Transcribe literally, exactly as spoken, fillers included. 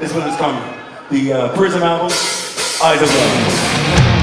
This one is from the uh, Prism album, Eyes of Love.